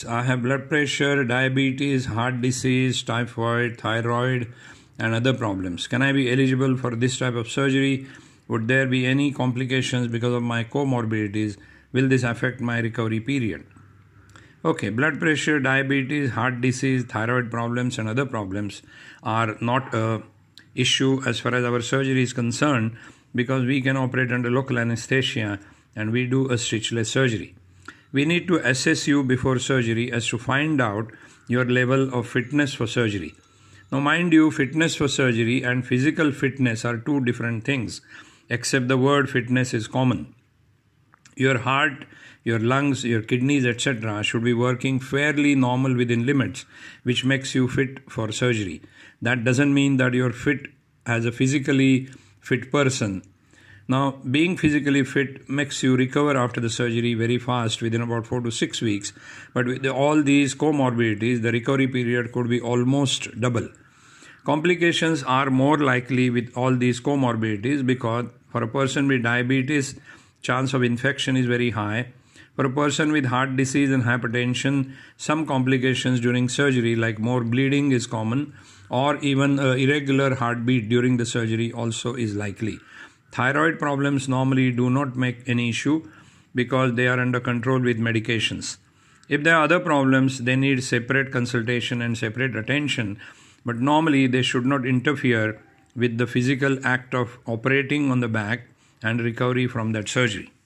I have blood pressure, diabetes, heart disease, typhoid, thyroid, and other problems. Can I be eligible for this type of surgery? Would there be any complications because of my comorbidities? Will this affect my recovery period? Okay, blood pressure, diabetes, heart disease, thyroid problems, and other problems are not a issue as far as our surgery is concerned, because we can operate under local anesthesia and we do a stitchless surgery. We need to assess you before surgery as to find out your level of fitness for surgery. Now, mind you, fitness for surgery and physical fitness are two different things, except the word fitness is common. Your heart, your lungs, your kidneys, etc. should be working fairly normal within limits, which makes you fit for surgery. That doesn't mean that you're fit as a physically fit person. Now, being physically fit makes you recover after the surgery very fast, within about 4 to 6 weeks. But with all these comorbidities, the recovery period could be almost double. Complications are more likely with all these comorbidities because for a person with diabetes, chance of infection is very high. For a person with heart disease and hypertension, some complications during surgery like more bleeding is common, or even irregular heartbeat during the surgery also is likely. Thyroid problems normally do not make any issue because they are under control with medications. If there are other problems, they need separate consultation and separate attention, but normally they should not interfere with the physical act of operating on the back and recovery from that surgery.